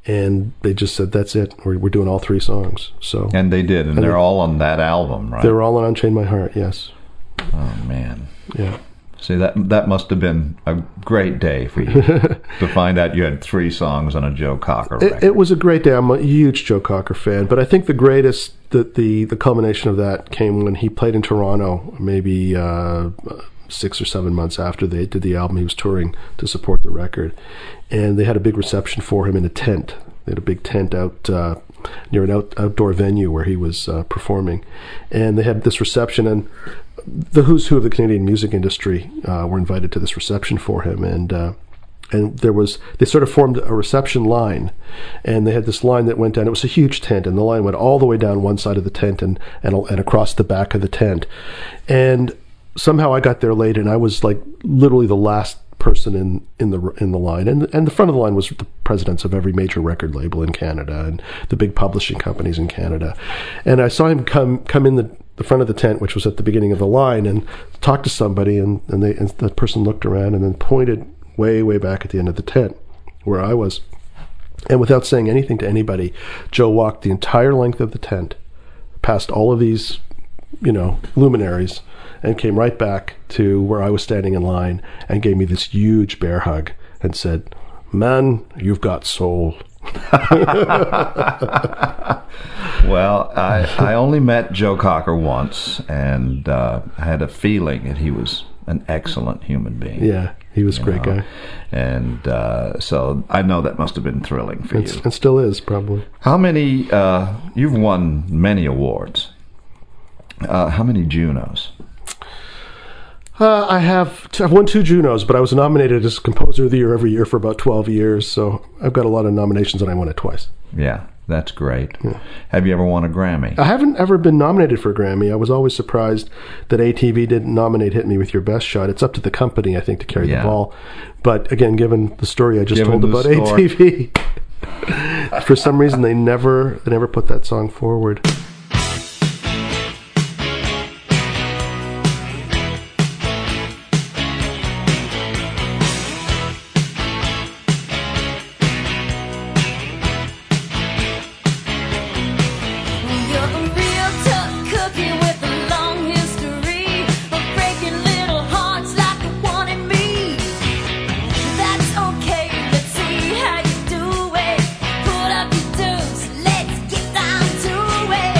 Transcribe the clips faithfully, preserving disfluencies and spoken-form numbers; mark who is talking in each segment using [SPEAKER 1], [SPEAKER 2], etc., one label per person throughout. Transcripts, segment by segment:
[SPEAKER 1] And they just said, that's it. We're, we're doing all three songs. So
[SPEAKER 2] And they did, and, and they're they, all on that album, right?
[SPEAKER 1] They were all on Unchain My Heart, yes.
[SPEAKER 2] Oh, man.
[SPEAKER 1] Yeah.
[SPEAKER 2] See, that that must have been a great day for you to find out you had three songs on a Joe Cocker record.
[SPEAKER 1] It, it was a great day. I'm a huge Joe Cocker fan, but I think the greatest, the the, the culmination of that came when he played in Toronto, maybe uh, six or seven months after they did the album. He was touring to support the record, and they had a big reception for him in a tent. They had a big tent out uh, near an out, outdoor venue where he was uh, performing, and they had this reception, and the who's who of the Canadian music industry uh, were invited to this reception for him, and uh, and there was they sort of formed a reception line, and they had this line that went down. It was a huge tent, and the line went all the way down one side of the tent and and, and across the back of the tent, and somehow I got there late, and I was like literally the last person in in the in the line, and and the front of the line was the presidents of every major record label in Canada and the big publishing companies in Canada, and I saw him come come in the the front of the tent, which was at the beginning of the line, and talk to somebody, and, and, they, and that person looked around and then pointed way, way back at the end of the tent where I was. And without saying anything to anybody, Joe walked the entire length of the tent, past all of these, you know, luminaries, and came right back to where I was standing in line and gave me this huge bear hug and said, "Man, you've got soul."
[SPEAKER 2] Well, I, I only met Joe Cocker once, and uh, I had a feeling that he was an excellent human being.
[SPEAKER 1] Yeah, he was a great know? guy.
[SPEAKER 2] And uh, so I know that must have been thrilling for
[SPEAKER 1] it's,
[SPEAKER 2] you.
[SPEAKER 1] It still is, probably.
[SPEAKER 2] How many, uh, you've won many awards. Uh, how many Junos?
[SPEAKER 1] Uh, I have t- I've won two Junos, but I was nominated as Composer of the Year every year for about twelve years, so I've got a lot of nominations, and I won it twice.
[SPEAKER 2] Yeah, that's great.
[SPEAKER 1] Yeah.
[SPEAKER 2] Have you ever won a Grammy?
[SPEAKER 1] I haven't ever been nominated for a Grammy. I was always surprised that A T V didn't nominate Hit Me With Your Best Shot. It's up to the company, I think, to carry yeah. the ball. But again, given the story I just
[SPEAKER 2] given
[SPEAKER 1] told about
[SPEAKER 2] story.
[SPEAKER 1] A T V, for some reason they never they never put that song forward.
[SPEAKER 3] Let's get down to it.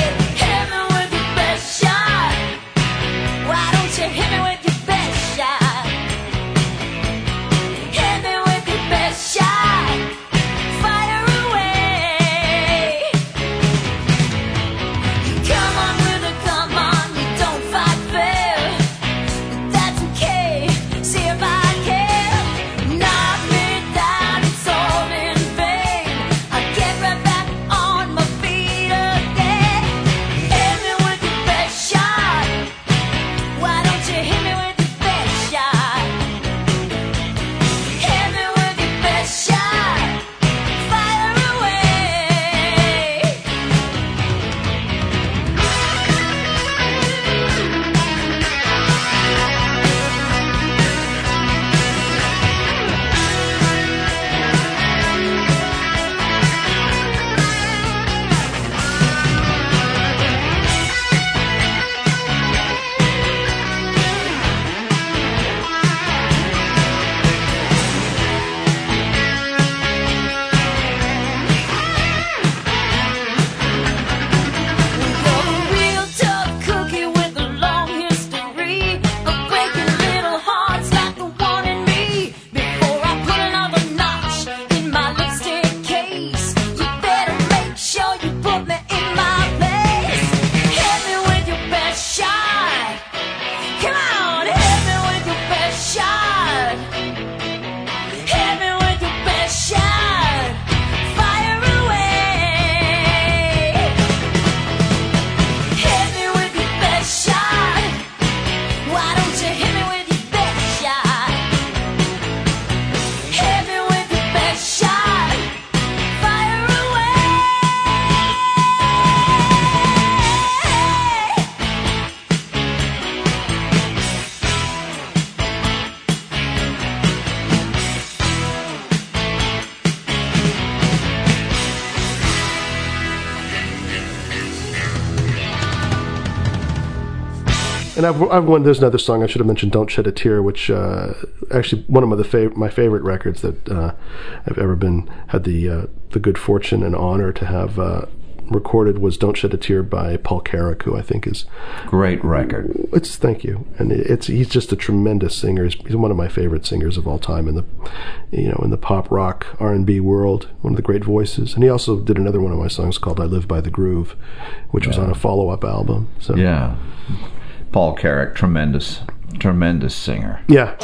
[SPEAKER 1] And I've, I've won. There's another song I should have mentioned. "Don't Shed a Tear," which uh, actually one of my, the fav- my favorite records that uh, I've ever been had the uh, the good fortune and honor to have uh, recorded was "Don't Shed a Tear" by Paul Carrack, who I think is
[SPEAKER 2] great record.
[SPEAKER 1] It's thank you, and it's he's just a tremendous singer. He's, he's one of my favorite singers of all time in the you know in the pop rock R and B world. One of the great voices, and he also did another one of my songs called "I Live by the Groove," which yeah. was on a follow up album. So
[SPEAKER 2] yeah. Paul Carrack, tremendous, tremendous singer.
[SPEAKER 1] Yeah.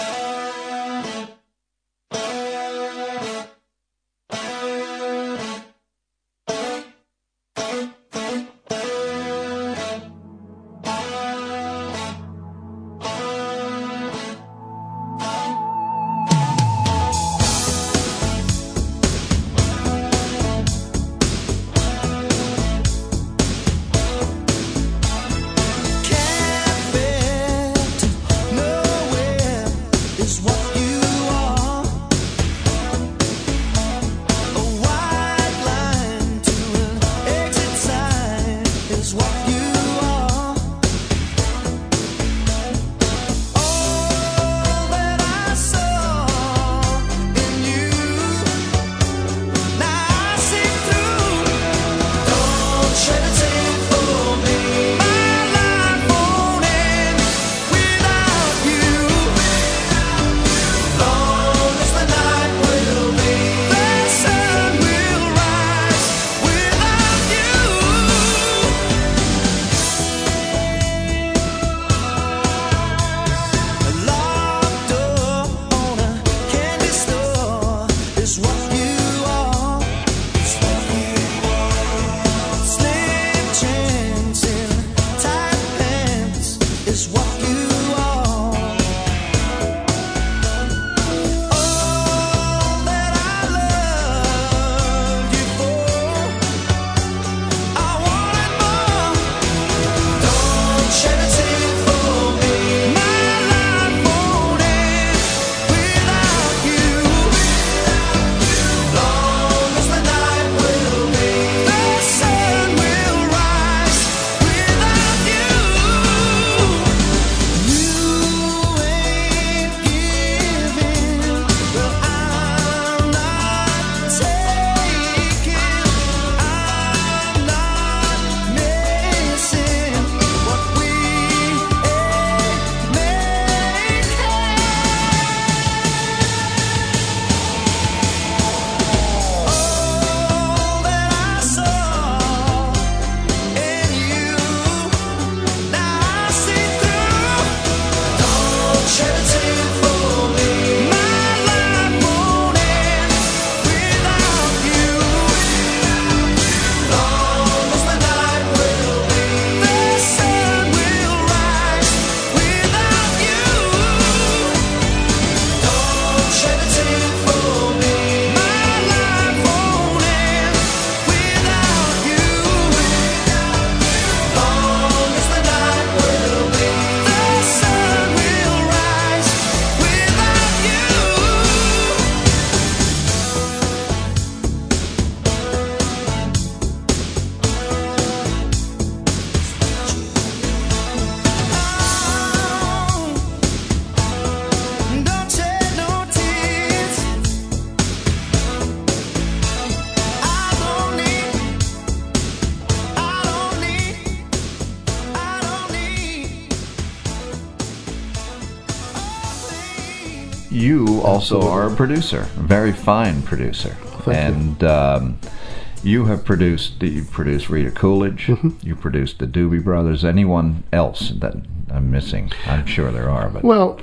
[SPEAKER 2] You also are a producer, a very fine producer.
[SPEAKER 1] Thank
[SPEAKER 2] and
[SPEAKER 1] you.
[SPEAKER 2] Um, you have produced, you produced Rita Coolidge, mm-hmm. you produced the Doobie Brothers. Anyone else that I'm missing? I'm sure there are. But
[SPEAKER 1] Well,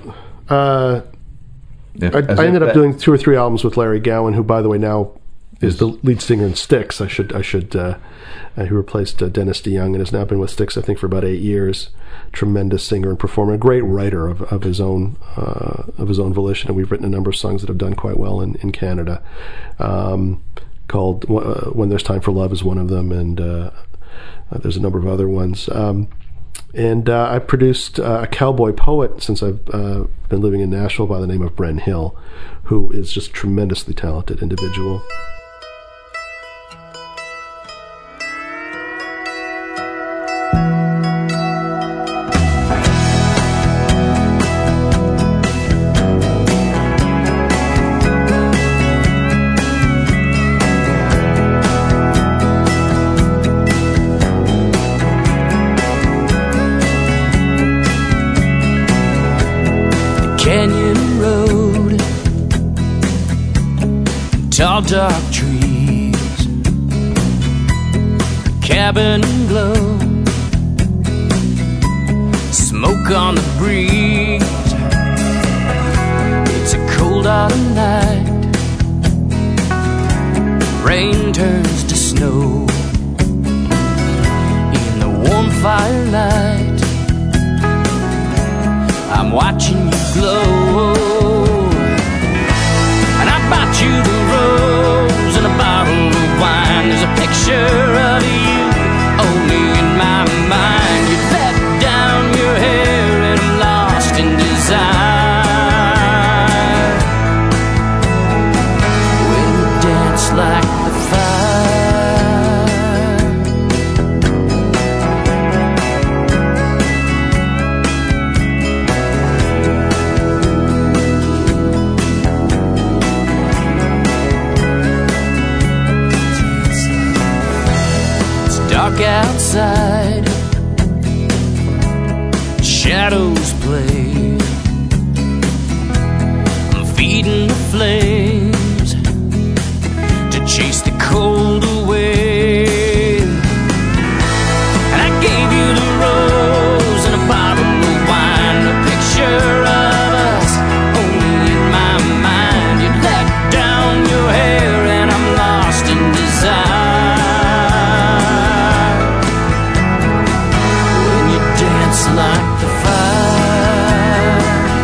[SPEAKER 1] uh,
[SPEAKER 2] if,
[SPEAKER 1] I, I ended up doing two or three albums with Larry Gowan, who, by the way, now is, is the lead singer in Styx. I should, I should, uh, uh, who replaced uh, Dennis DeYoung and has now been with Styx, I think, for about eight years. Tremendous singer and performer, a great writer of, of his own uh, of his own volition, and we've written a number of songs that have done quite well in in Canada. Um, called uh, "When There's Time for Love" is one of them, and uh, uh, there's a number of other ones. Um, and uh, I produced uh, a cowboy poet since I've uh, been living in Nashville by the name of Bren Hill, who is just a tremendously talented individual.
[SPEAKER 3] dark trees, cabin glow, smoke on the breeze. It's a cold autumn night, rain turns to snow. In the warm firelight, I'm watching you glow. And I bought you the rose and a bottle of wine. There's a picture of you only in my mind. You let down your hair and I'm lost in desire. When you dance like the dark outside, shadows play. I'm feeding the flames to chase the cold away. And I gave you the rose and a bottle of wine, a picture of us only in my mind. You let down your hair and I'm lost in desire. Like the fire,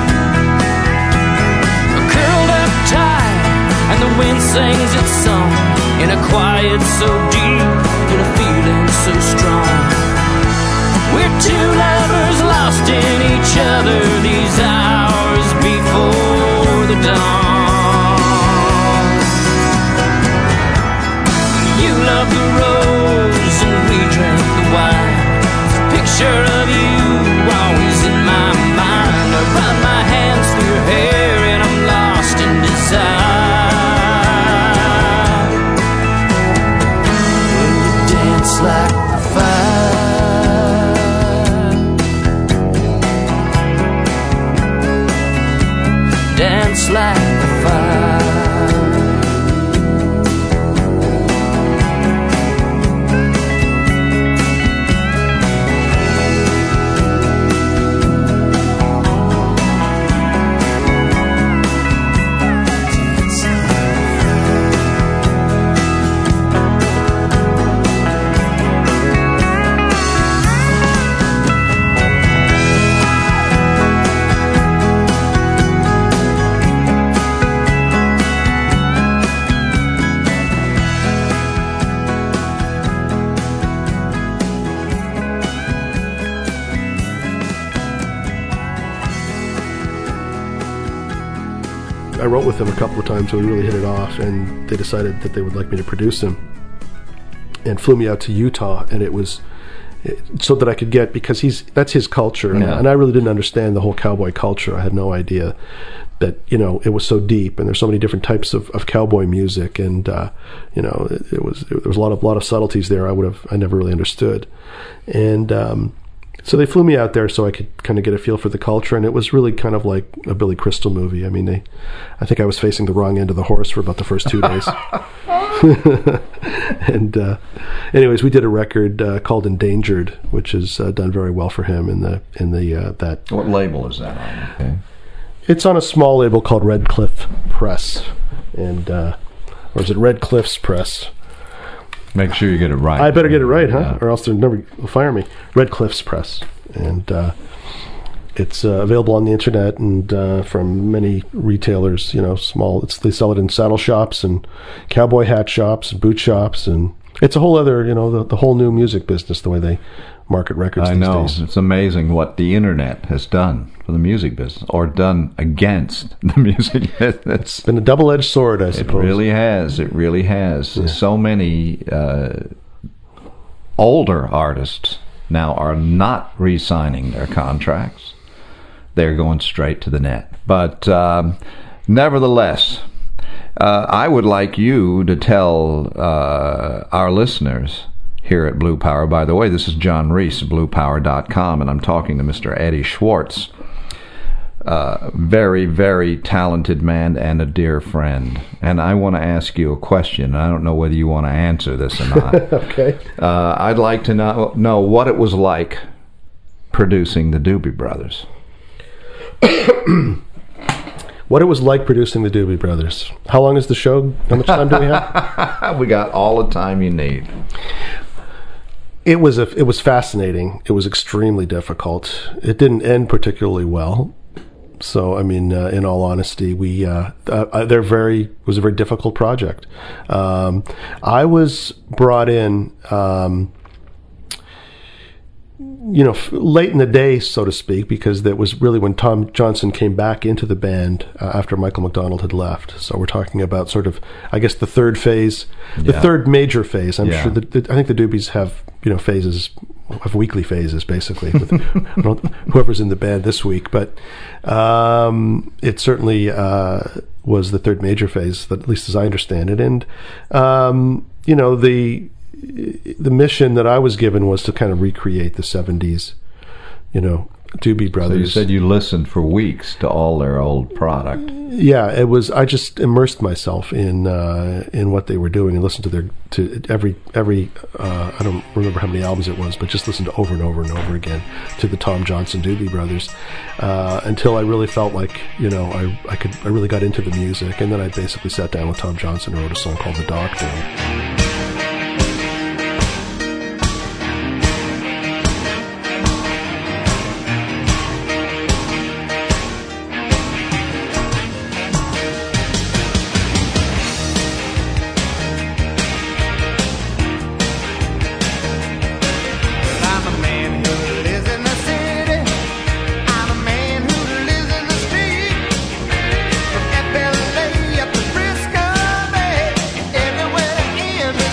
[SPEAKER 3] curled up tight, and the wind sings its song in a quiet so deep, in a feeling so strong. We're two lovers lost in each other these hours before the dawn. You love the rose and we drank the wine. Picture of you always in my mind. I run my hands through your hair and I'm lost in desire. When you dance like the fire, dance like the fire.
[SPEAKER 1] I wrote with them a couple of times and we really hit it off, and they decided that they would like me to produce him and flew me out to Utah, and it was so that I could get, because he's that's his culture,
[SPEAKER 2] Yeah.
[SPEAKER 1] and I really didn't understand the whole cowboy culture. I had no idea that, you know, it was so deep, and there's so many different types of, of cowboy music, and uh, you know, it, it was it, there was a lot of lot of subtleties there I would have I never really understood, and um, so they flew me out there so I could kind of get a feel for the culture, and it was really kind of like a Billy Crystal movie. I mean, they, I think I was facing the wrong end of the horse for about the first two days. And uh, anyways, we did a record uh, called "Endangered," which has uh, done very well for him in the in the uh, that.
[SPEAKER 2] What label is that on? Okay.
[SPEAKER 1] It's on a small label called Red Cliff Press, and uh, or is it Red Cliffs Press?
[SPEAKER 2] Make sure you get it right.
[SPEAKER 1] I better get it right, huh?
[SPEAKER 2] Yeah.
[SPEAKER 1] Or else they'll never will fire me. Red Cliffs Press, and uh, it's uh, available on the internet and uh, from many retailers. You know, small. It's they sell it in saddle shops and cowboy hat shops and boot shops, and it's a whole other, you know, the, the whole new music business. The way they market records.
[SPEAKER 2] I
[SPEAKER 1] these
[SPEAKER 2] know.
[SPEAKER 1] days.
[SPEAKER 2] It's amazing what the internet has done for the music business, or done against the music business.
[SPEAKER 1] It's been a double-edged sword, I
[SPEAKER 2] It
[SPEAKER 1] suppose.
[SPEAKER 2] really has. It really has.
[SPEAKER 1] Yeah.
[SPEAKER 2] So many uh, older artists now are not re-signing their contracts. They're going straight to the net. But um, nevertheless, uh, I would like you to tell uh, our listeners here at Blue Power. By the way, this is John Reese of blue power dot com, and I'm talking to Mister Eddie Schwartz. uh, very, very talented man and a dear friend. And I want to ask you a question. I don't know whether you want to answer this or not.
[SPEAKER 1] Okay.
[SPEAKER 2] Uh, I'd like to know, know what it was like producing the Doobie Brothers.
[SPEAKER 1] What it was like producing the Doobie Brothers. How long is the show? How much time do we have?
[SPEAKER 2] We got all the time you need.
[SPEAKER 1] It was a, it was fascinating. It was extremely difficult. It didn't end particularly well. So, I mean, uh, in all honesty, we uh, uh, they're very it was a very difficult project. Um, I was brought in, um, you know, f- late in the day, so to speak, because that was really when Tom Johnson came back into the band uh, after Michael McDonald had left. So we're talking about sort of, I guess, the third phase, the
[SPEAKER 2] Yeah.
[SPEAKER 1] third major phase. I'm
[SPEAKER 2] Yeah.
[SPEAKER 1] sure that, that I think the Doobies have, you know, phases, have weekly phases basically with whoever's in the band this week. But um, it certainly uh, was the third major phase, that, at least as I understand it. And um, you know, the the mission that I was given was to kind of recreate the seventies, you know, Doobie Brothers.
[SPEAKER 2] So you said you listened for weeks to all their old product.
[SPEAKER 1] Yeah, it was. I just immersed myself in uh, in what they were doing and listened to their to every every. Uh, I don't remember how many albums it was, but just listened to over and over and over again to the Tom Johnson Doobie Brothers uh, until I really felt like, you know, I I could I really got into the music, and then I basically sat down with Tom Johnson and wrote a song called "The Doctor."
[SPEAKER 4] I'm a man who lives in the city. I'm a man who lives in the street. From F L A up to Frisco Bay, everywhere in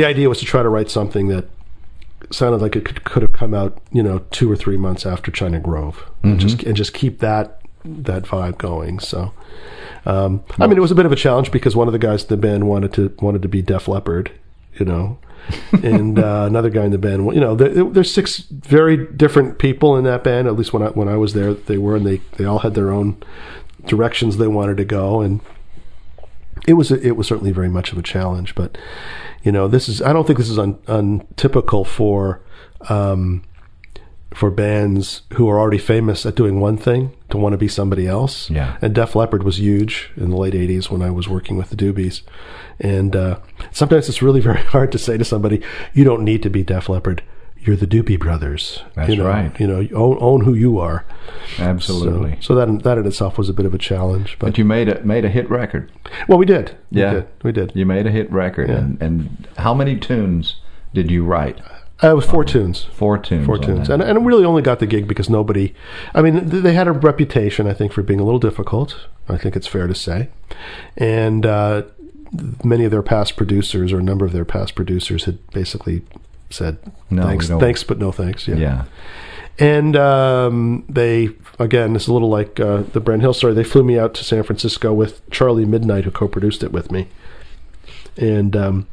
[SPEAKER 1] the idea was to try to write something that sounded like it could, could have come out, you know, two or three months after China Grove,
[SPEAKER 2] Mm-hmm.
[SPEAKER 1] and just and just keep that that vibe going. So, um, I mean, it was a bit of a challenge because one of the guys in the band wanted to wanted to be Def Leppard, you know, and uh, another guy in the band, you know, there, there's six very different people in that band. At least when I when I was there, they were, and they they all had their own directions they wanted to go, and it was it was certainly very much of a challenge. But you know, this is I don't think this is un, untypical for um, for bands who are already famous at doing one thing to want to be somebody else.
[SPEAKER 2] Yeah.
[SPEAKER 1] And Def Leppard was huge in the late eighties when I was working with the Doobies. And uh, sometimes it's really very hard to say to somebody, you don't need to be Def Leppard. You're the Doobie Brothers.
[SPEAKER 2] That's
[SPEAKER 1] you know,
[SPEAKER 2] right.
[SPEAKER 1] You know, you own, own who you are.
[SPEAKER 2] Absolutely.
[SPEAKER 1] So, so that that in itself was a bit of a challenge. But,
[SPEAKER 2] But you made a made a hit record.
[SPEAKER 1] well, we did. We
[SPEAKER 2] Yeah.
[SPEAKER 1] did. We did.
[SPEAKER 2] You made a hit record,
[SPEAKER 1] Yeah.
[SPEAKER 2] and, and how many tunes did you write?
[SPEAKER 1] Uh, it was four tunes.
[SPEAKER 2] Four tunes.
[SPEAKER 1] Four
[SPEAKER 2] on
[SPEAKER 1] tunes.
[SPEAKER 2] that.
[SPEAKER 1] And, and really only got the gig because nobody, I mean, th- they had a reputation, I think, for being a little difficult. I think it's fair to say. And uh, many of their past producers, or a number of their past producers, had basically said,
[SPEAKER 2] No,
[SPEAKER 1] thanks,
[SPEAKER 2] we don't-
[SPEAKER 1] thanks, but no thanks. Yeah.
[SPEAKER 2] Yeah.
[SPEAKER 1] And um, they, again, it's a little like uh, the Brent Hill story. They flew me out to San Francisco with Charlie Midnight, who co-produced it with me. And um,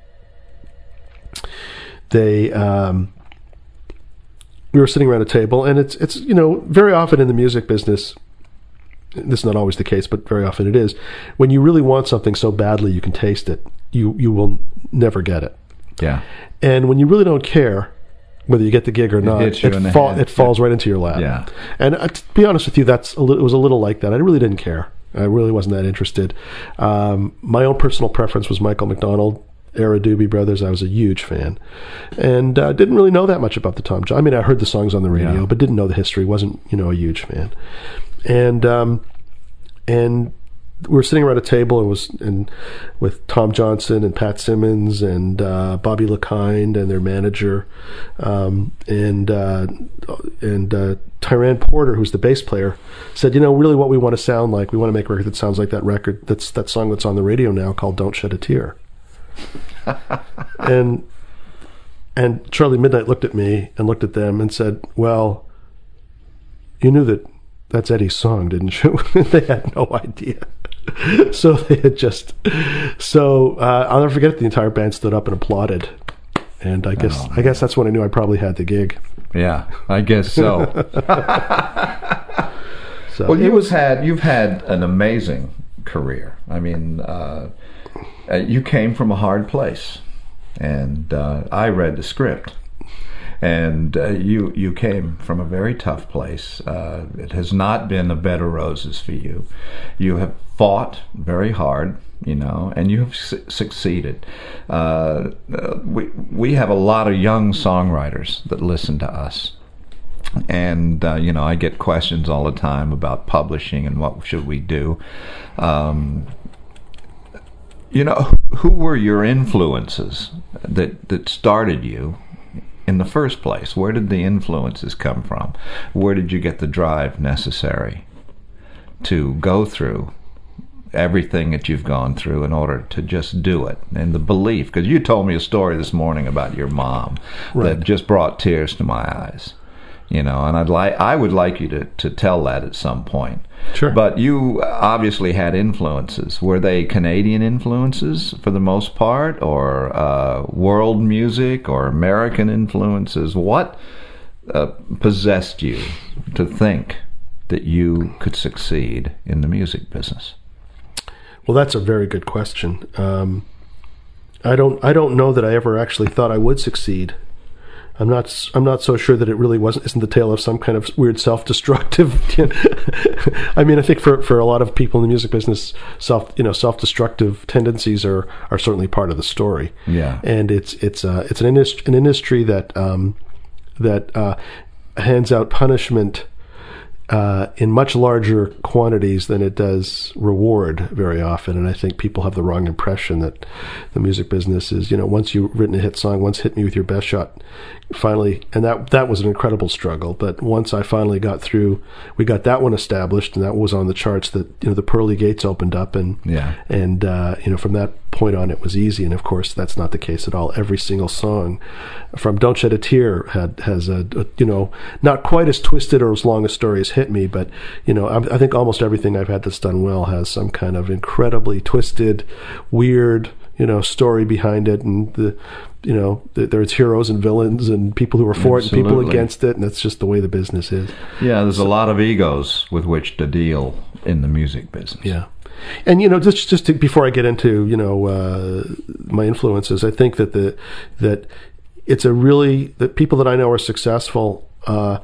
[SPEAKER 1] they, um, we were sitting around a table, and it's, it's, you know, very often in the music business, this is not always the case, but very often it is, when you really want something so badly you can taste it, you, you will never get it.
[SPEAKER 2] Yeah.
[SPEAKER 1] And when you really don't care whether you get the gig or not,
[SPEAKER 2] hits you
[SPEAKER 1] it,
[SPEAKER 2] in the
[SPEAKER 1] fall,
[SPEAKER 2] head.
[SPEAKER 1] it falls right into your lap.
[SPEAKER 2] Yeah.
[SPEAKER 1] And uh, to be honest with you, that's a li- it was a little like that. I really didn't care. I really wasn't that interested. Um, my own personal preference was Michael McDonald, era Doobie Brothers. I was a huge fan, and uh, didn't really know that much about the Tom Jones. I mean, I heard the songs on the radio,
[SPEAKER 2] Yeah.
[SPEAKER 1] but didn't know the history. wasn't you know a huge fan, and um, and we were sitting around a table and was and with Tom Johnson and Pat Simmons and uh, Bobby LeKind and their manager, um, and uh, and uh, Tyran Porter, who's the bass player, said, you know, really what we want to sound like, we want to make a record that sounds like that record, that's that song that's on the radio now called "Don't Shed a Tear." and and Charlie Midnight looked at me and looked at them and said, well, you knew that that's Eddie's song, didn't you? They had no idea. So they had just so uh, I'll never forget it. The entire band stood up and applauded, and I guess
[SPEAKER 2] Oh,
[SPEAKER 1] I guess that's when I knew I probably had the gig.
[SPEAKER 2] Yeah, I guess so.
[SPEAKER 1] So
[SPEAKER 2] Well,
[SPEAKER 1] it
[SPEAKER 2] you
[SPEAKER 1] was
[SPEAKER 2] had you've had an amazing career. I mean, uh, uh, you came from a hard place, and uh, I read the script, and uh, you you came from a very tough place. Uh, it has not been a bed of roses for you. You have fought very hard, you know, and you have su- succeeded. Uh, uh, we we have a lot of young songwriters that listen to us. And, uh, you know, I get questions all the time about publishing and what should we do. Um, you know, who were your influences that, that started you in the first place? Where did the influences come from? Where did you get the drive necessary to go through everything that you've gone through in order to just do it? And the belief, because you told me a story this morning about your mom
[SPEAKER 1] Right.
[SPEAKER 2] that just brought tears to my eyes. You know, and I'd like I would like you to, to tell that at some point.
[SPEAKER 1] Sure.
[SPEAKER 2] But you obviously had influences. Were they Canadian influences for the most part, or uh, world music, or American influences? What uh, possessed you to think that you could succeed in the music business?
[SPEAKER 1] well, that's a very good question. Um, I don't I don't know that I ever actually thought I would succeed. I'm not. I'm not so sure that it really wasn't. Isn't the tale of some kind of weird self-destructive? I mean, I think for, for a lot of people in the music business, self you know self-destructive tendencies are, are certainly part of the story.
[SPEAKER 2] Yeah.
[SPEAKER 1] And it's it's uh, it's an industry an industry that um, that uh, hands out punishment uh, in much larger quantities than it does reward very often. And I think people have the wrong impression that the music business is, you know, once you've written a hit song, once Hit Me With Your Best Shot, finally, and that that was an incredible struggle. But once I finally got through, we got that one established, and that was on the charts, that, you know, the pearly gates opened up, and
[SPEAKER 2] Yeah.
[SPEAKER 1] and uh, you know, from that point on it was easy, and of course that's not the case at all. Every single song, from "Don't Shed a Tear," had has a, a you know not quite as twisted or as long a story as "Hit Me," but you know I, I think almost everything I've had that's done well has some kind of incredibly twisted, weird you know story behind it, and the you know th- there's heroes and villains and people who are for
[SPEAKER 2] Absolutely.
[SPEAKER 1] it and people against it, and that's just the way the business is.
[SPEAKER 2] Yeah, there's a lot of egos with which to deal in the music business.
[SPEAKER 1] Yeah. And you know, just just to, before I get into you know uh, my influences, I think that the that it's a really the people that I know are successful uh,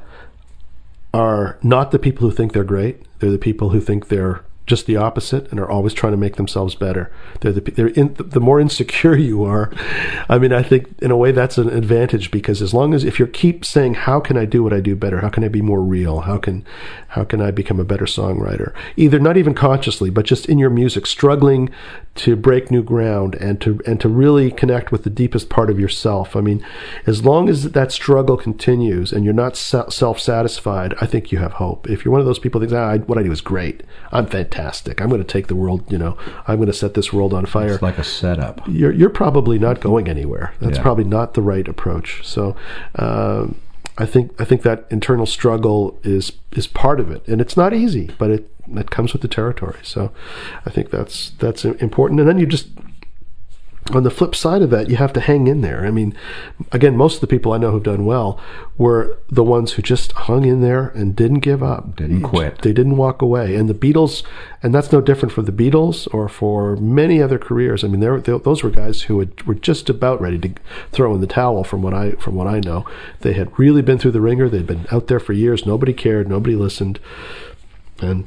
[SPEAKER 1] are not the people who think they're great. They're the people who think they're just the opposite and are always trying to make themselves better. They're the they're in, the more insecure you are, I mean, I think in a way that's an advantage, because as long as if you keep saying, how can I do what I do better? How can I be more real? How can how can I become a better songwriter? Either not even consciously, but just in your music, struggling to break new ground and to and to really connect with the deepest part of yourself. I mean, as long as that struggle continues and you're not self-satisfied, I think you have hope. If you're one of those people that thinks, ah, what I do is great, I'm fantastic, I'm going to take the world, you know, I'm going to set this world on fire.
[SPEAKER 2] It's like a setup.
[SPEAKER 1] You're you're probably not going anywhere. That's
[SPEAKER 2] Yeah.
[SPEAKER 1] probably not the right approach. So, um, I think I think that internal struggle is is part of it, and it's not easy, but it it comes with the territory. So, I think that's that's important. And then you just, on the flip side of that, you have to hang in there. I mean, again, most of the people I know who've done well were the ones who just hung in there and didn't give up.
[SPEAKER 2] Didn't quit.
[SPEAKER 1] They didn't walk away. And the Beatles, and that's no different for the Beatles or for many other careers. I mean, they those were guys who had, were just about ready to throw in the towel. From what I from what I know, they had really been through the ringer. They'd been out there for years. Nobody cared. Nobody listened. And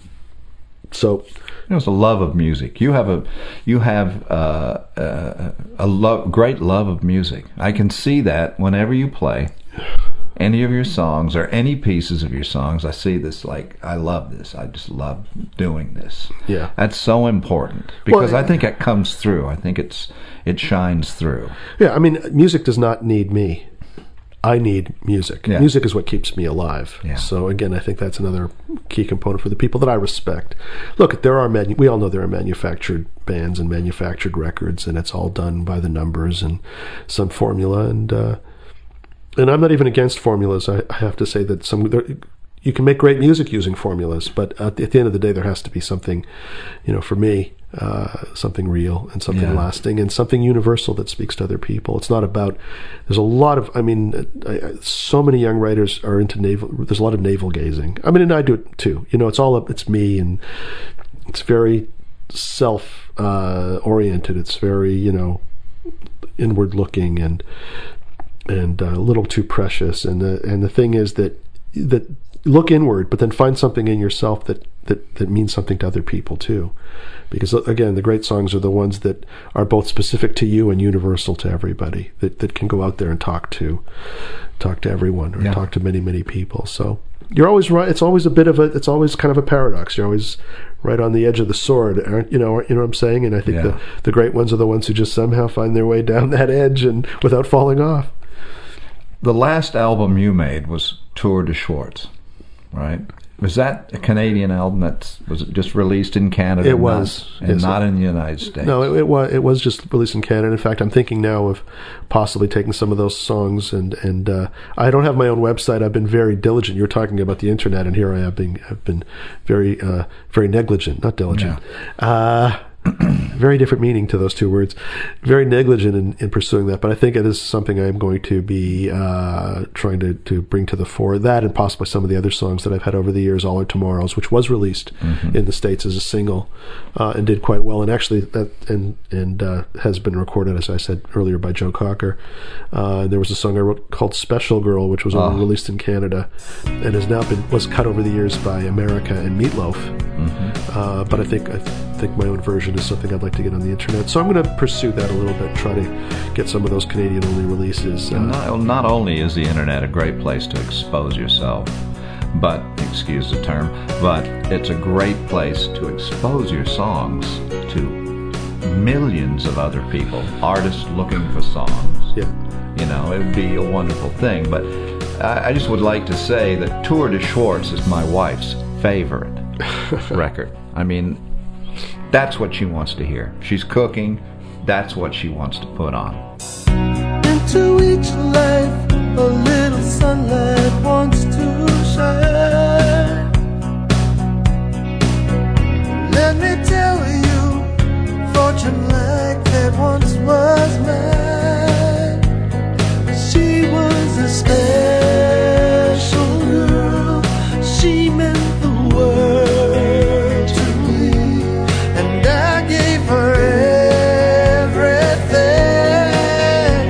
[SPEAKER 1] so,
[SPEAKER 2] It's a love of music. You have a, you have uh, uh, a love, great love of music. I can see that whenever you play any of your songs or any pieces of your songs. I see this. Like, I love this. I just love doing this.
[SPEAKER 1] Yeah.
[SPEAKER 2] That's so important because
[SPEAKER 1] Well,
[SPEAKER 2] I think it comes through. I think it's it shines through.
[SPEAKER 1] yeah, I mean, music does not need me. I need music.
[SPEAKER 2] Yeah.
[SPEAKER 1] Music is what keeps me alive.
[SPEAKER 2] Yeah.
[SPEAKER 1] So again, I think that's another key component for the people that I respect. Look, there are manu- we all know there are manufactured bands and manufactured records, and it's all done by the numbers and some formula. And uh, and I'm not even against formulas. I, I have to say that some there, you can make great music using formulas, but at the, at the end of the day, there has to be something, you know, for me. Uh, something real and something
[SPEAKER 2] Yeah.
[SPEAKER 1] lasting and something universal that speaks to other people. It's not about, there's a lot of, I mean, I, I, so many young writers are into navel, there's a lot of navel gazing. I mean, and I do it too. You know, it's all, it's me, and it's very self uh, oriented. It's very, you know, inward looking and, and uh, a little too precious. And the, and the thing is that, that look inward, but then find something in yourself that, that, that means something to other people too. Because again, the great songs are the ones that are both specific to you and universal to everybody, that, that can go out there and talk to, talk to everyone or
[SPEAKER 2] Yeah.
[SPEAKER 1] talk to many, many people. So you're always right. It's always a bit of a, it's always kind of a paradox. You're always right on the edge of the sword, aren't you know, you know what I'm saying? And I think
[SPEAKER 2] Yeah.
[SPEAKER 1] the, the great ones are the ones who just somehow find their way down that edge and without falling off.
[SPEAKER 2] The last album you made was Tour de Schwartz, right? Was that a Canadian album that was it just released in Canada?
[SPEAKER 1] It
[SPEAKER 2] and
[SPEAKER 1] was,
[SPEAKER 2] not, and
[SPEAKER 1] yes.
[SPEAKER 2] not in the United States.
[SPEAKER 1] No, it, it was it was just released in Canada. In fact, I'm thinking now of possibly taking some of those songs and and uh, I don't have my own website. I've been very diligent. You're talking about the internet, and here I have been have been very uh, very negligent, not diligent. Uh, very different meaning to those two words. Very negligent in, in pursuing that, but I think it is something I'm going to be uh, trying to, to bring to the fore. That and possibly some of the other songs that I've had over the years, All Our Tomorrows, which was released
[SPEAKER 2] Mm-hmm.
[SPEAKER 1] in the States as a single uh, and did quite well. And actually, that and and uh, has been recorded, as I said earlier, by Joe Cocker. Uh, there was a song I wrote called Special Girl, which was only
[SPEAKER 2] Oh.
[SPEAKER 1] released in Canada and has now been was cut over the years by America and Meatloaf.
[SPEAKER 2] Mm-hmm.
[SPEAKER 1] Uh, but I think I th- think my own version is something I'd like to get on the internet. So I'm going to pursue that a little bit and try to get some of those Canadian-only releases. Uh,
[SPEAKER 2] And not, not only is the internet a great place to expose yourself, but, excuse the term, but it's a great place to expose your songs to millions of other people, artists looking for songs.
[SPEAKER 1] yeah.
[SPEAKER 2] You know, it would be a wonderful thing. But I, I just would like to say that Tour de Schwartz is my wife's favorite record. I mean, that's what she wants to hear. She's cooking, that's what she wants to put on.
[SPEAKER 5] Into each life a little sunlight wants to shine. Let me tell you, fortune like that once was mine. She was a special girl. She meant the world to me, and I gave her everything.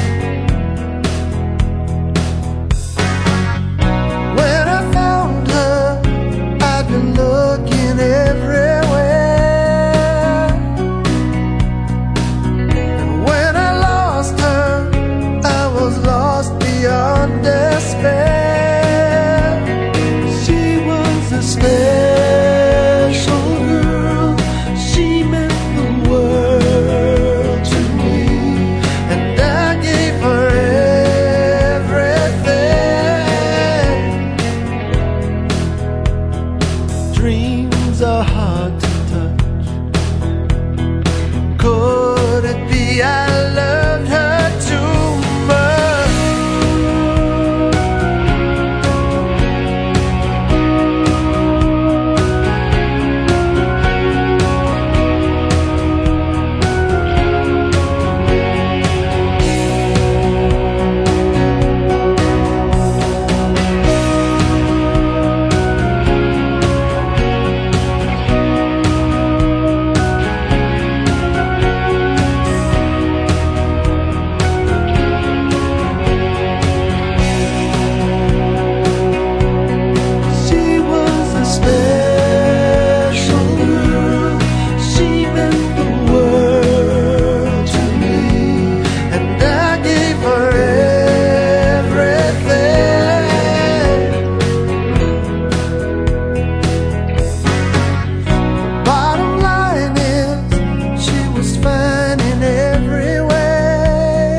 [SPEAKER 5] When I found her, I'd been looking everywhere, and when I lost her, I was lost beyond despair. She was a special girl. She meant the world to me, and I gave her everything. Dreams are hard to touch. Could it be I loved her too much? She was a special girl. She meant the world to me, and I gave her everything. Bottom line is, she was fine in every way,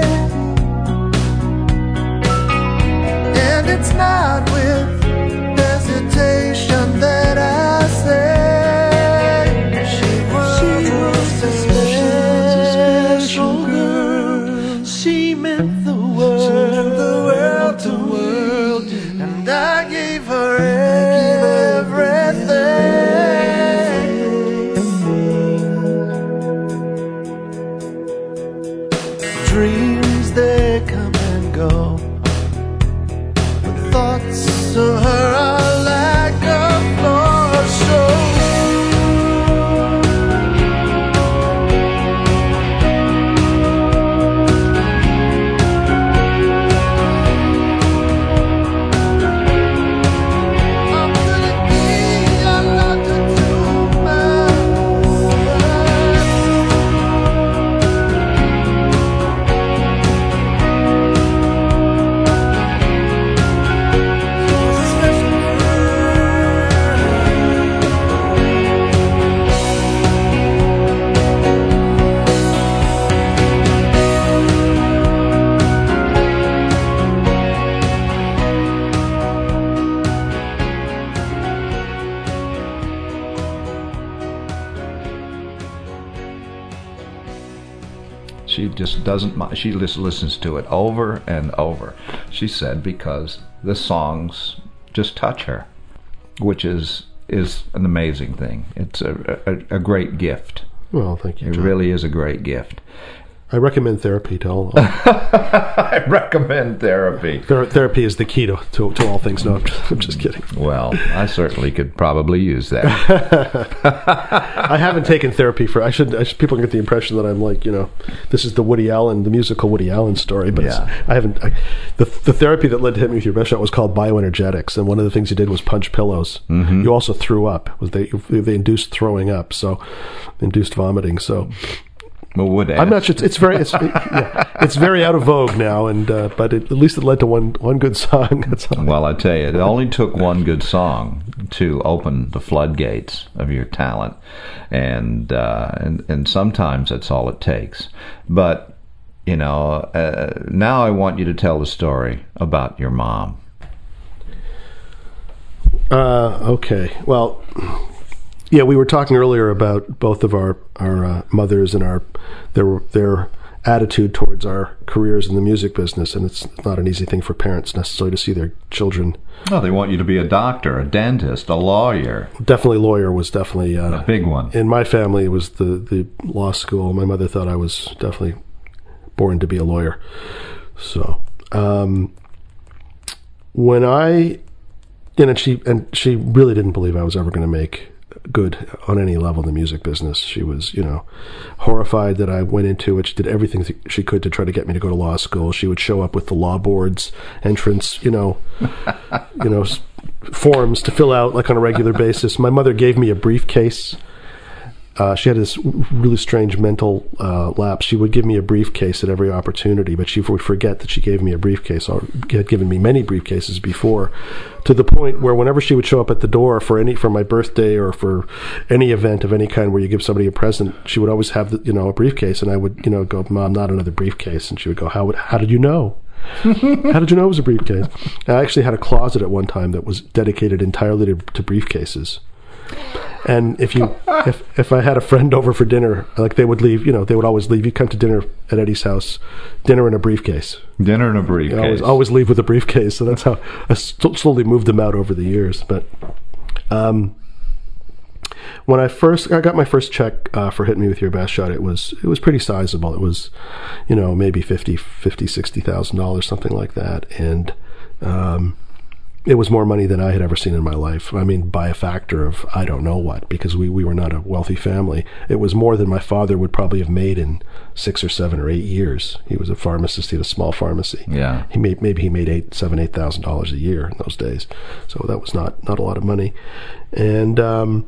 [SPEAKER 5] and it's not with hesitation that I say she was, a special girl. She meant the world, the world to me, and I gave her everything. Dreams, they come and go. Thoughts of her are like a floor show. I'm gonna be a lot to do, man.
[SPEAKER 2] She just doesn't mind. She just listens to it over and over. She said because the songs just touch her, which is is an amazing thing. It's a a, a great gift.
[SPEAKER 1] Well, thank you,
[SPEAKER 2] It
[SPEAKER 1] John.
[SPEAKER 2] really is a great gift.
[SPEAKER 1] I recommend therapy to all.
[SPEAKER 2] I recommend therapy.
[SPEAKER 1] Ther- therapy is the key to, to, to all things. No, I'm just, I'm just kidding.
[SPEAKER 2] Well, I certainly could probably use that.
[SPEAKER 1] I haven't taken therapy for. I should. I should people get the impression that I'm like, you know, this is the Woody Allen, the musical Woody Allen story. But it's,
[SPEAKER 2] Yeah.
[SPEAKER 1] I haven't. I, the the therapy that led to Hit Me With Your Best Shot was called bioenergetics, and one of the things you did was punch pillows. Mm-hmm. You also threw up. Was they they induced throwing up? So induced vomiting. So.
[SPEAKER 2] Well, would
[SPEAKER 1] I'm not sure. It's, it's very, it's, it, yeah, it's very out of vogue now, and uh, but it, at least it led to one one good song. That's all.
[SPEAKER 2] Well, I tell you, it only took one good song to open the floodgates of your talent, and uh, and and sometimes that's all it takes. But you know, uh, now I want you to tell the story about your mom.
[SPEAKER 1] Uh, okay. Well, Yeah, we were talking earlier about both of our our uh, mothers and our their their attitude towards our careers in the music business, and it's not an easy thing for parents necessarily to see their children.
[SPEAKER 2] Oh, they want you to be a doctor, a dentist, a lawyer.
[SPEAKER 1] Definitely, lawyer was definitely uh,
[SPEAKER 2] a big one.
[SPEAKER 1] In my family, it was the the law school. My mother thought I was definitely born to be a lawyer. So um, when I and she and she really didn't believe I was ever going to make good on any level in the music business. She was, you know, horrified that I went into it. She did everything th- she could to try to get me to go to law school. She would show up with the law board's entrance, you know, you know, s- forms to fill out like on a regular basis. My mother gave me a briefcase. Uh, she had this really strange mental uh, lapse. She would give me a briefcase at every opportunity, but she would forget that she gave me a briefcase, or had given me many briefcases before, to the point where whenever she would show up at the door for any for my birthday or for any event of any kind where you give somebody a present, she would always have the, you know a briefcase, and I would you know go, "Mom, not another briefcase," and she would go, "How would, how did you know?" How did you know it was a briefcase? I actually had a closet at one time that was dedicated entirely to, to briefcases. And if you, if if I had a friend over for dinner, like they would leave, you know, they would always leave. You come to dinner at Eddie's house, dinner in a briefcase.
[SPEAKER 2] Dinner in a briefcase.
[SPEAKER 1] You always, always leave with a briefcase. So that's how I st- slowly moved them out over the years. But um, when I first, I got my first check uh, for Hit Me With Your Best Shot, it was it was pretty sizable. It was, you know, maybe fifty, sixty thousand dollars, something like that, and. Um, It was more money than I had ever seen in my life. I mean, by a factor of I don't know what, because we, we were not a wealthy family. It was more than my father would probably have made in six or seven or eight years. He was a pharmacist. He had a small pharmacy.
[SPEAKER 2] Yeah.
[SPEAKER 1] He made maybe he made eight, seven, eight thousand dollars a year in those days. So that was not not a lot of money. And um,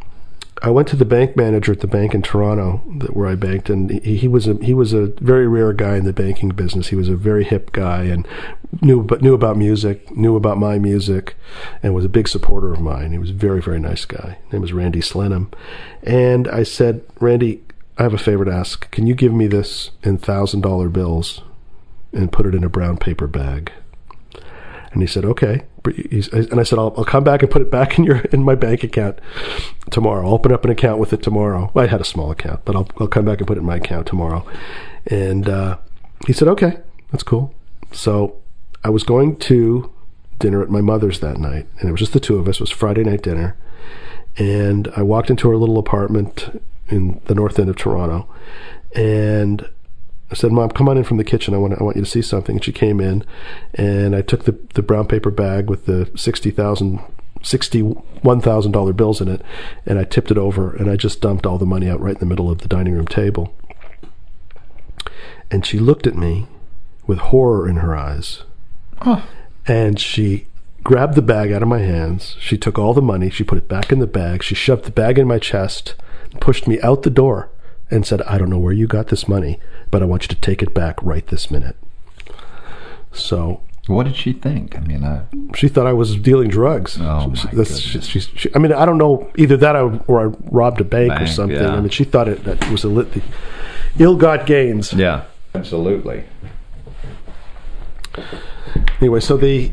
[SPEAKER 1] I went to the bank manager at the bank in Toronto that where I banked, and he, he was a he was a very rare guy in the banking business. He was a very hip guy and knew but knew about music, knew about my music, and was a big supporter of mine. He was a very very nice guy. His name was Randy Slenham, and I said, Randy, I have a favor to ask. Can you give me this in thousand dollar bills and put it in a brown paper bag? And he said, okay. He's, and I said, I'll, I'll come back and put it back in your in my bank account tomorrow. I'll open up an account with it tomorrow. Well, I had a small account, but I'll I'll come back and put it in my account tomorrow. And uh, he said, okay, that's cool. So I was going to dinner at my mother's that night, and it was just the two of us. It was Friday night dinner. And I walked into her little apartment in the north end of Toronto, and I said, Mom, come on in from the kitchen. I want to, I want you to see something. And she came in, and I took the, the brown paper bag with the sixty thousand, sixty-one thousand dollar bills in it, and I tipped it over, and I just dumped all the money out right in the middle of the dining room table. And she looked at me with horror in her eyes, oh. and she grabbed the bag out of my hands. She took all the money. She put it back in the bag. She shoved the bag in my chest, pushed me out the door, and said, I don't know where you got this money, but I want you to take it back right this minute. So...
[SPEAKER 2] What did she think? I mean, I...
[SPEAKER 1] She thought I was dealing drugs.
[SPEAKER 2] Oh, my
[SPEAKER 1] That's,
[SPEAKER 2] goodness.
[SPEAKER 1] She, she, she, I mean, I don't know, either that or, or I robbed a bank,
[SPEAKER 2] Bank,
[SPEAKER 1] or something.
[SPEAKER 2] yeah.
[SPEAKER 1] I mean, she thought it, that it was a lit, the ill-got gains.
[SPEAKER 2] Yeah, absolutely.
[SPEAKER 1] Anyway, so the...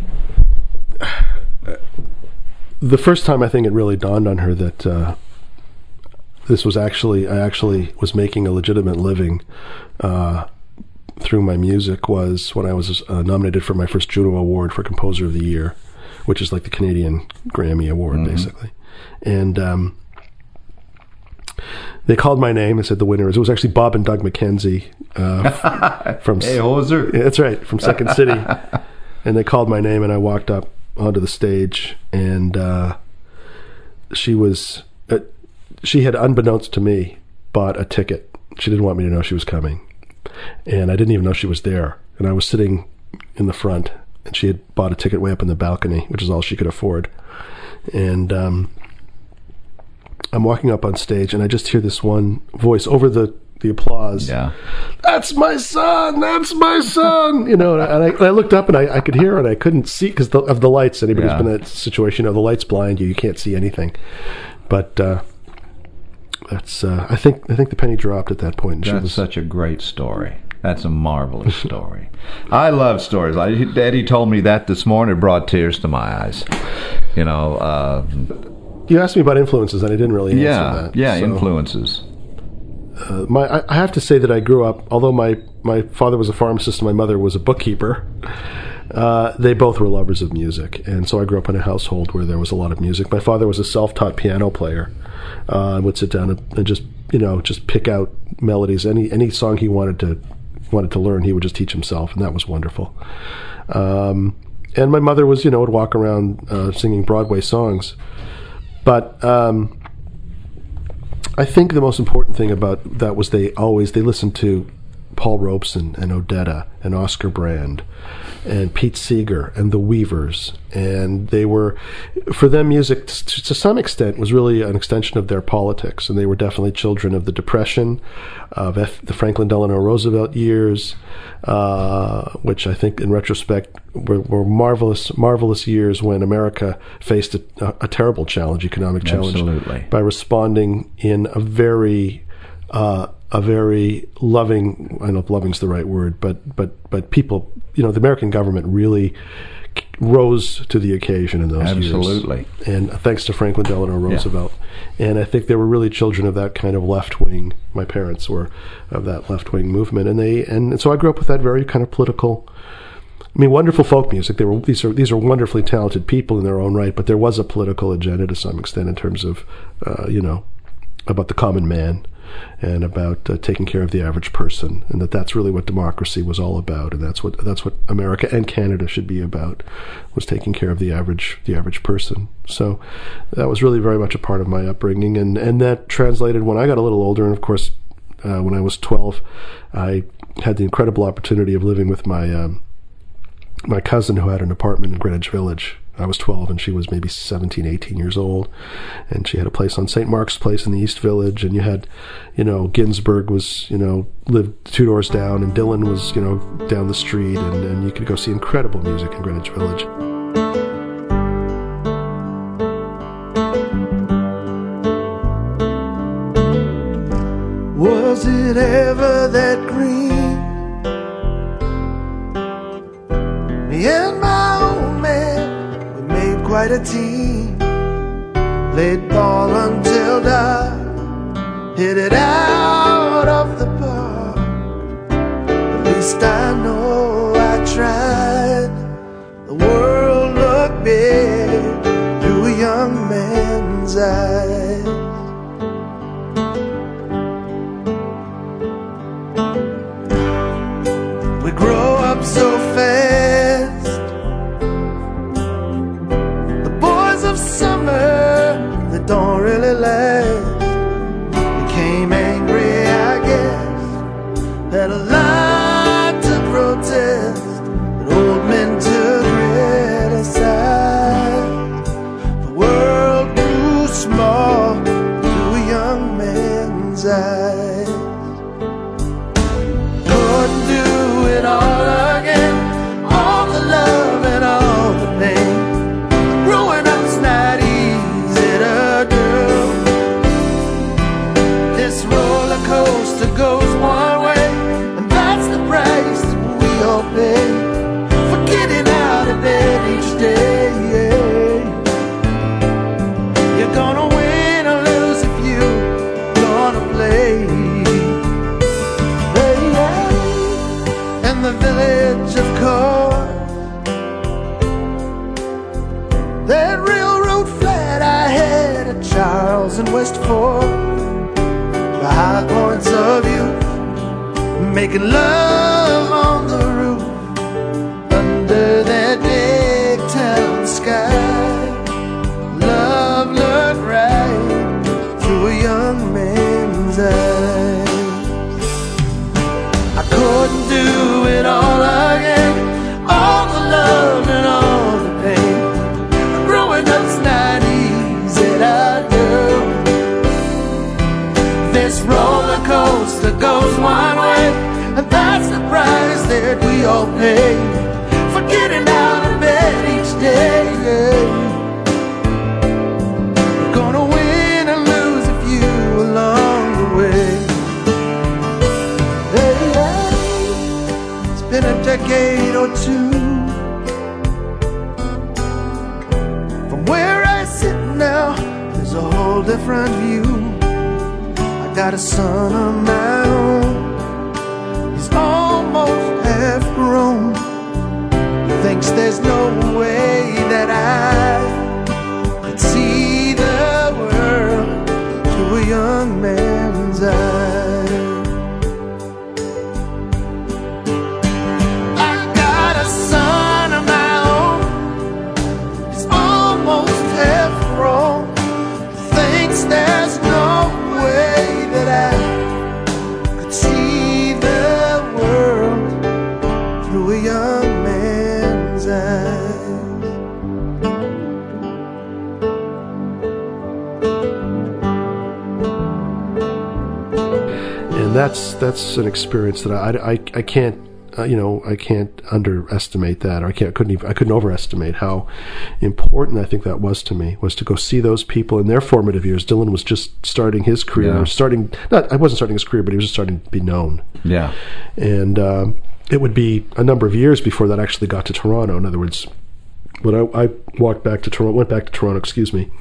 [SPEAKER 1] The first time I think it really dawned on her that... Uh, This was actually, I actually was making a legitimate living uh, through my music was when I was uh, nominated for my first Juno Award for Composer of the Year, which is like the Canadian Grammy Award, mm-hmm. basically. And um, they called my name and said the winner is, it was actually Bob and Doug McKenzie uh, from...
[SPEAKER 2] Hey, Hoser.
[SPEAKER 1] Yeah, that's right, from Second City. And they called my name, and I walked up onto the stage, and uh, she was... Uh, She had, unbeknownst to me, bought a ticket. She didn't want me to know she was coming. And I didn't even know she was there. And I was sitting in the front, and she had bought a ticket way up in the balcony, which is all she could afford. And um, I'm walking up on stage, and I just hear this one voice over the, the applause.
[SPEAKER 2] Yeah.
[SPEAKER 1] That's my son! That's my son! You know, and I, and I looked up, and I, I could hear, and I couldn't see because of the lights. Anybody who's
[SPEAKER 2] yeah.
[SPEAKER 1] been in that situation, you know, the lights blind you. You can't see anything. But... Uh, That's. Uh, I think. I think the penny dropped at that point.
[SPEAKER 2] That's was, such a great story. That's a marvelous story. I love stories. I, Eddie told me that this morning. It brought tears to my eyes. You know. Uh,
[SPEAKER 1] you asked me about influences, and I didn't really answer
[SPEAKER 2] Yeah,
[SPEAKER 1] that.
[SPEAKER 2] yeah,
[SPEAKER 1] So,
[SPEAKER 2] influences.
[SPEAKER 1] uh, my, I, I have to say that I grew up, although my, my father was a pharmacist and my mother was a bookkeeper, uh, they both were lovers of music. And so I grew up in a household where there was a lot of music. My father was a self-taught piano player. Uh, and would sit down and, and just, you know, just pick out melodies. Any any song he wanted to wanted to learn, he would just teach himself, and that was wonderful. Um, and my mother was, you know, would walk around uh, singing Broadway songs. But um, I think the most important thing about that was they always, they listened to Paul Robeson and Odetta and Oscar Brand and Pete Seeger and the Weavers. And they were, for them, music t- to some extent was really an extension of their politics. And they were definitely children of the Depression, of F- the Franklin Delano Roosevelt years, uh, which I think in retrospect were, were marvelous, marvelous years when America faced a, a, a terrible challenge, economic challenge,
[SPEAKER 2] Absolutely.
[SPEAKER 1] by responding in a very uh, a very loving, I don't know if loving's the right word, but but but people, you know, the American government really rose to the occasion in those years.
[SPEAKER 2] Absolutely.
[SPEAKER 1] And thanks to Franklin Delano Roosevelt. Yeah. And I think they were really children of that kind of left wing, my parents were of that left wing movement. And they and so I grew up with that very kind of political, I mean, wonderful folk music. They were these are these are wonderfully talented people in their own right, but there was a political agenda to some extent in terms of, uh, you know, about the common man and about uh, taking care of the average person, and that that's really what democracy was all about, and that's what that's what America and Canada should be about, was taking care of the average the average person. So that was really very much a part of my upbringing, and and that translated when I got a little older, and of course, uh, when I was twelve, I had the incredible opportunity of living with my um, my cousin who had an apartment in Greenwich Village. I was twelve and she was maybe seventeen, eighteen years old. And she had a place on Saint Mark's Place in the East Village. And you had, you know, Ginsberg was, you know, lived two doors down, and Dylan was, you know, down the street. And, and you could go see incredible music in Greenwich Village.
[SPEAKER 5] Was it ever that green? Me and my old man, we made quite a team. Played ball until dark, hit it out of the park. At least I know I tried. The world looked big through a young man's eyes. We grow up so fast. The boys of summer, they don't really last. Became angry, I guess. Had a lot to protest, but old men to criticize. The world grew small through a young man's eyes. Couldn't do it all again, all the love and all the pain. Growing up's not easy to do. This roller coaster goes one way, and that's the price that we all pay for getting out of bed each day. You're gonna win or lose if you're gonna play. Hey, hey. And the village, of course, that railroad flat I had at Charles and West Fork, the high points of youth, making love on the roof under that big town sky. Love looked right through a young man's eyes. I couldn't do it all again, all the love and all the pain. Growing up's not easy to do. This roller coaster goes one way, and that's the price that we all pay for getting out of bed each day. We're gonna win and lose a few along the way. Hey, hey. It's been a decade or two from where I sit now. There's whole different view. I got a son of my own. He's almost half grown. He thinks there's no way that I could see the world through a young man's eyes. I got a son of my own. He's almost half grown. He thinks there's no way that I could see the world through a young man's eyes.
[SPEAKER 1] And that's that's an experience that I, I, I can't uh, you know I can't underestimate that, or I can't couldn't even I couldn't overestimate how important I think that was to me, was to go see those people in their formative years. Dylan was just starting his career,
[SPEAKER 2] Yeah.
[SPEAKER 1] starting not I wasn't starting his career, but he was just starting to be known.
[SPEAKER 2] Yeah.
[SPEAKER 1] And um, it would be a number of years before that actually got to Toronto. In other words, when I, I walked back to Toronto, went back to Toronto, excuse me,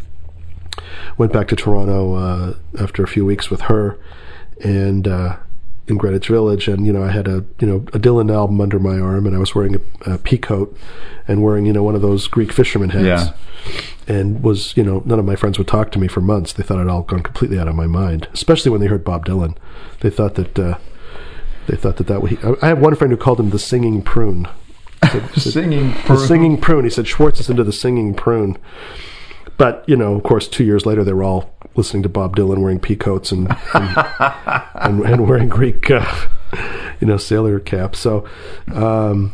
[SPEAKER 1] went back to Toronto uh, after a few weeks with her, and uh, in Greenwich Village, and you know I had a you know a Dylan album under my arm, and I was wearing a, a pea coat and wearing you know one of those Greek fisherman hats,
[SPEAKER 2] Yeah.
[SPEAKER 1] and was you know none of my friends would talk to me for months. They thought I'd all gone completely out of my mind, especially when they heard Bob Dylan. They thought that uh, they thought that that was, I had one friend who called him the singing prune. Said, said,
[SPEAKER 2] Singing
[SPEAKER 1] the
[SPEAKER 2] prune.
[SPEAKER 1] singing prune. He said Schwartz is into the singing prune. But, you know, of course, two years later, they were all listening to Bob Dylan wearing peacoats and and, and, and wearing Greek, uh, you know, sailor caps. So, um,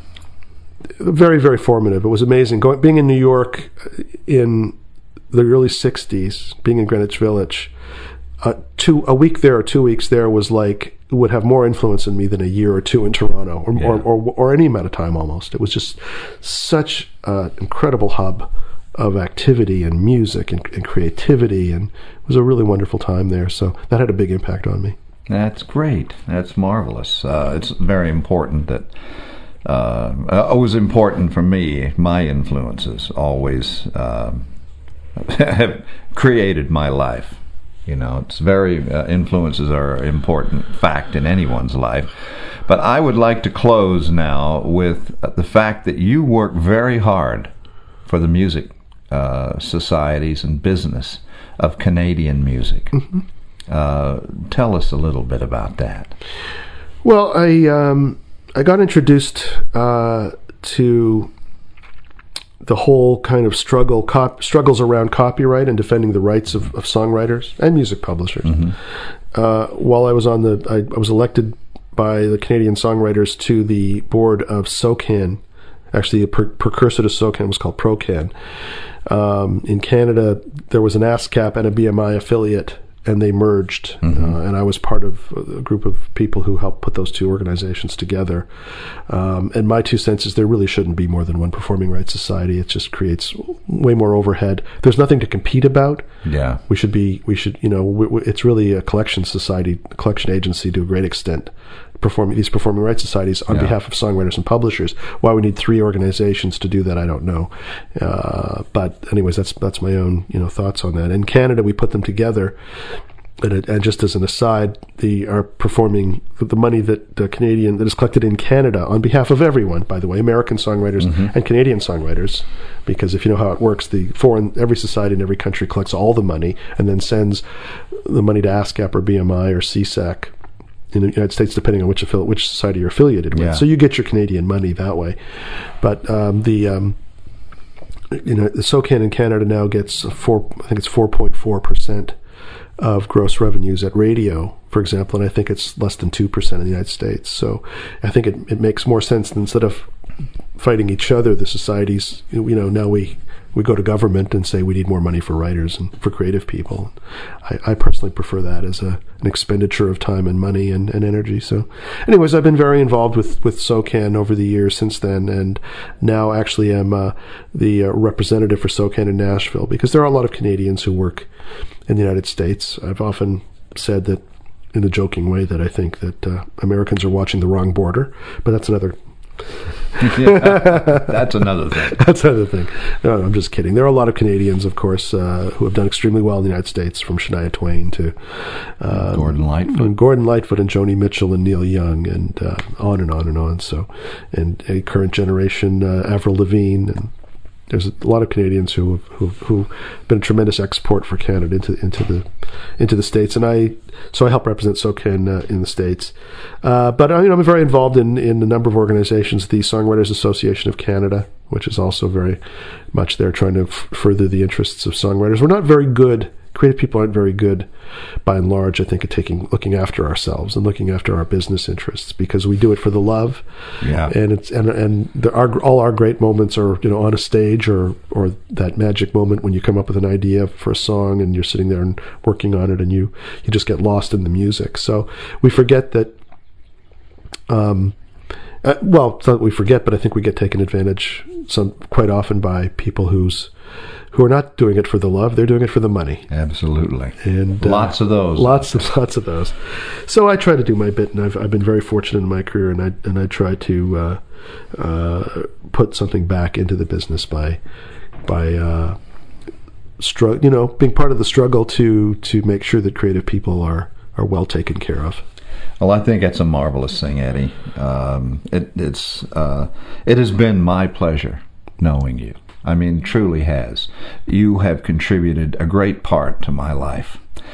[SPEAKER 1] very, very formative. It was amazing. Going, being in New York in the early sixties, being in Greenwich Village, uh, two, a week there or two weeks there was like, would have more influence on me than a year or two in Toronto, or,
[SPEAKER 2] Yeah.
[SPEAKER 1] or, or, or any amount of time almost. It was just such an incredible hub of activity and music and, and creativity, and it was a really wonderful time there. So that had a big impact on me.
[SPEAKER 2] That's great. That's marvelous. Uh, it's very important that uh, it was important for me. My influences always uh, have created my life. You know, it's very uh, influences are an important fact in anyone's life. But I would like to close now with the fact that you work very hard for the music uh, societies and business of Canadian music.
[SPEAKER 1] Mm-hmm.
[SPEAKER 2] Uh, tell us a little bit about that.
[SPEAKER 1] Well, I um, I got introduced uh, to the whole kind of struggle cop- struggles around copyright and defending the rights of, of songwriters and music publishers.
[SPEAKER 2] Mm-hmm.
[SPEAKER 1] Uh, while I was on the, I, I was elected by the Canadian Songwriters to the board of SOCAN. Actually, a per- precursor to SOCAN was called ProCan. Um, in Canada, there was an ASCAP and a B M I affiliate, and they merged.
[SPEAKER 2] Mm-hmm.
[SPEAKER 1] Uh, and I was part of a group of people who helped put those two organizations together. Um, and my two cents is there really shouldn't be more than one performing rights society. It just creates way more overhead. There's nothing to compete about.
[SPEAKER 2] Yeah.
[SPEAKER 1] We should be, we should, you know, we, we, it's really a collection society, a collection agency to a great extent, performing these performing rights societies on
[SPEAKER 2] Yeah.
[SPEAKER 1] behalf of songwriters and publishers. Why we need three organizations to do that, I don't know. Uh, but anyways, that's that's my own you know thoughts on that. In Canada, we put them together. And, it, and just as an aside, the are performing the money that the Canadian that is collected in Canada on behalf of everyone. By the way, American songwriters
[SPEAKER 2] Mm-hmm.
[SPEAKER 1] and Canadian songwriters, because if you know how it works, the foreign every society in every country collects all the money and then sends the money to ASCAP or B M I or C S A C in the United States, depending on which affili- which society you're affiliated with.
[SPEAKER 2] Yeah.
[SPEAKER 1] So you get your Canadian money that way. But um, the um, you know the SOCAN in Canada now gets four. I think it's four point four percent of gross revenues at radio, for example, and I think it's less than two percent in the United States. So I think it, it makes more sense than instead of fighting each other, the societies, you know, now we, we go to government and say we need more money for writers and for creative people. I, I personally prefer that as a an expenditure of time and money and, and energy. So anyways, I've been very involved with, with SOCAN over the years since then, and now actually am uh, the uh, representative for SOCAN in Nashville, because there are a lot of Canadians who work in the United States. I've often said that in a joking way that I think that uh, Americans are watching the wrong border, but that's another
[SPEAKER 2] Yeah, that's another thing.
[SPEAKER 1] That's another thing. No, no, I'm just kidding. There are a lot of Canadians, of course, uh, who have done extremely well in the United States, from Shania Twain to um,
[SPEAKER 2] Gordon Lightfoot.
[SPEAKER 1] and Gordon Lightfoot and Joni Mitchell and Neil Young, and uh, on and on and on. So, and a current generation, uh, Avril Lavigne, and there's a lot of Canadians who have who who been a tremendous export for Canada into into the into the States, and I so I help represent SOCAN uh, in the States. Uh, but I, you know, I'm very involved in in a number of organizations, the Songwriters Association of Canada, which is also very much there trying to f- further the interests of songwriters. We're not very good. Creative people aren't very good, by and large, I think, at taking looking after ourselves and looking after our business interests, because we do it for the love.
[SPEAKER 2] Yeah.
[SPEAKER 1] And it's and and there are all our great moments are, you know, on a stage, or or that magic moment when you come up with an idea for a song and you're sitting there and working on it, and you you just get lost in the music. So we forget that. Um, uh, well, it's not that we forget, but I think we get taken advantage some quite often by people who's. who are not doing it for the love, they're doing it for the money.
[SPEAKER 2] Absolutely.
[SPEAKER 1] And uh,
[SPEAKER 2] lots of those.
[SPEAKER 1] Lots of lots of those. So I try to do my bit, and I've I've been very fortunate in my career, and I and I try to uh, uh, put something back into the business by by uh, strugg- you know, being part of the struggle to to make sure that creative people are are well taken care of.
[SPEAKER 2] Well, I think that's a marvelous thing, Eddie. Um, it, it's uh, it has been my pleasure knowing you. I mean, truly has. You have contributed a great part to my life.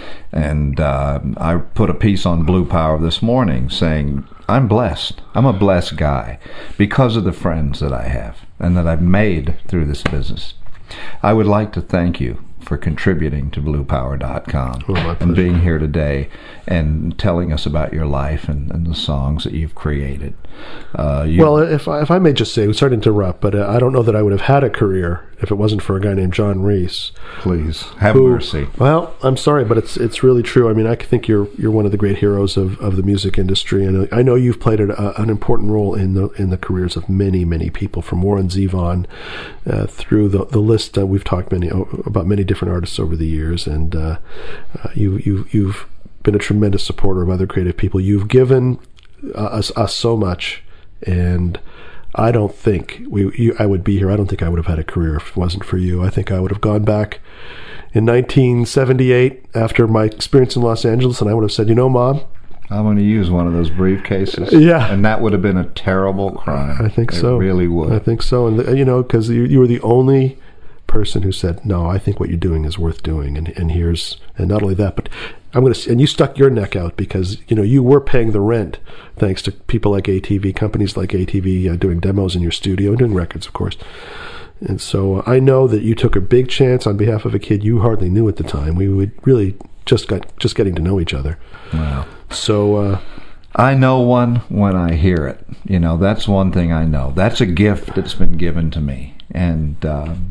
[SPEAKER 2] And uh, I put a piece on Blue Power this morning saying, I'm blessed. I'm a blessed guy because of the friends that I have and that I've made through this business. I would like to thank you for contributing to blue power dot com
[SPEAKER 1] oh,
[SPEAKER 2] and being here today and telling us about your life and, and the songs that you've created. Uh, you,
[SPEAKER 1] well, if I, if I may just say, sorry to interrupt, but uh, I don't know that I would have had a career if it wasn't for a guy named John Reese.
[SPEAKER 2] Please have
[SPEAKER 1] who,
[SPEAKER 2] mercy.
[SPEAKER 1] Well, I'm sorry, but it's it's really true. I mean, I think you're you're one of the great heroes of, of the music industry, and I know you've played a, an important role in the in the careers of many many people, from Warren Zevon uh, through the the list. Uh, we've talked many about many different artists over the years, and uh, uh, you you you've been a tremendous supporter of other creative people. You've given uh, us us so much, and I don't think we you, I would be here. I don't think I would have had a career if it wasn't for you. I think I would have gone back in nineteen seventy-eight after my experience in Los Angeles, and I would have said, you know, Mom,
[SPEAKER 2] I'm going to use one of those briefcases.
[SPEAKER 1] Yeah.
[SPEAKER 2] And that would have been a terrible crime.
[SPEAKER 1] I think
[SPEAKER 2] it
[SPEAKER 1] so.
[SPEAKER 2] It really would.
[SPEAKER 1] I think so. And, the, you know, because you, you were the only person who said, no, I think what you're doing is worth doing. And, and here's, and not only that, but I'm going to, and you stuck your neck out because, you know, you were paying the rent thanks to people like A T V, companies like A T V uh, doing demos in your studio and doing records, of course. And so uh, I know that you took a big chance on behalf of a kid you hardly knew at the time. We would really just got just getting to know each other.
[SPEAKER 2] Wow.
[SPEAKER 1] So uh,
[SPEAKER 2] I know one when I hear it. You know, that's one thing I know. That's a gift that's been given to me. And, um,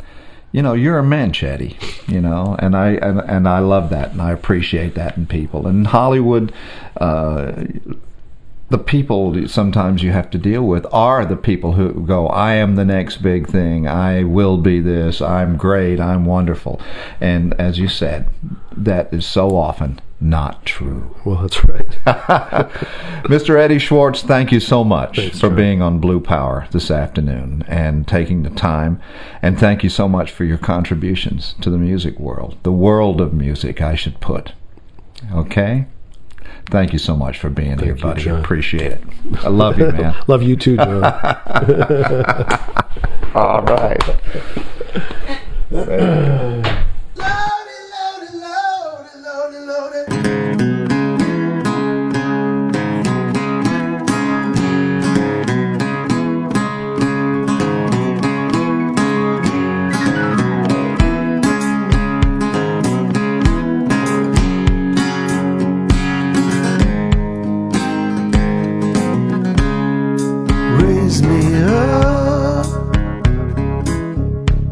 [SPEAKER 2] you know, you're a mensch, Eddie, you know, and I and, and I love that, and I appreciate that in people. And Hollywood, uh, the people sometimes you have to deal with are the people who go, I am the next big thing, I will be this, I'm great, I'm wonderful. And as you said, that is so often not true.
[SPEAKER 1] well, that's right.
[SPEAKER 2] Mister Eddie Schwartz, thank you so much
[SPEAKER 1] Thanks,
[SPEAKER 2] for
[SPEAKER 1] John.
[SPEAKER 2] being on Blue Power this afternoon and taking the time. And thank you so much for your contributions to the music world, the world of music, I should put. Okay? Thank you so much for being
[SPEAKER 1] Thank
[SPEAKER 2] here,
[SPEAKER 1] you,
[SPEAKER 2] buddy.
[SPEAKER 1] John.
[SPEAKER 2] Appreciate it. I love you, man.
[SPEAKER 1] Love you too, John.
[SPEAKER 2] All right.
[SPEAKER 5] Loaded, loaded, loaded, loaded, loaded. Raise me up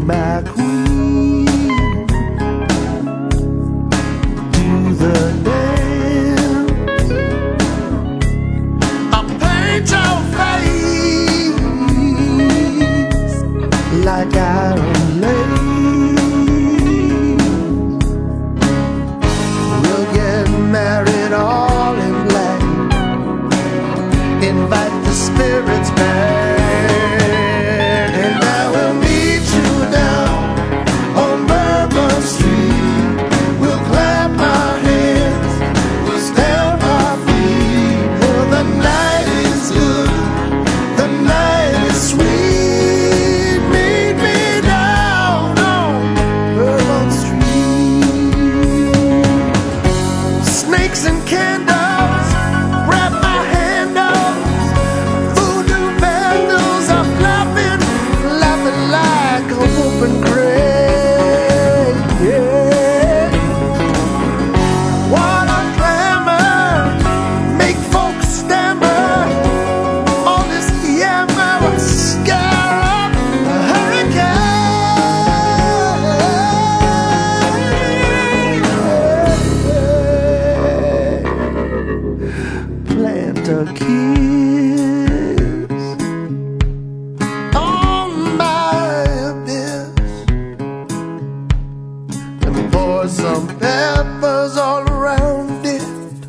[SPEAKER 5] my queen. Do the dance. I paint your face like iron lace. We'll get married all in black. Invite the spirits back. And I will meet you down on Bourbon Street. We'll clap our hands, we'll stamp our feet. For the night is good, the night is sweet. Meet me down on Bourbon Street. Snakes and candles, wrap my handles. Voodoo vandals are flapping, laughing like a whooping crane. Yeah. Water clamor, make folks stammer. All this yammer will scare up a hurricane. Plant a kiss on my abyss and pour some peppers all around it.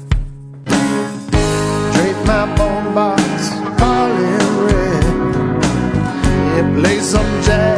[SPEAKER 5] Drape my bone box all in red. Yeah, play some jazz.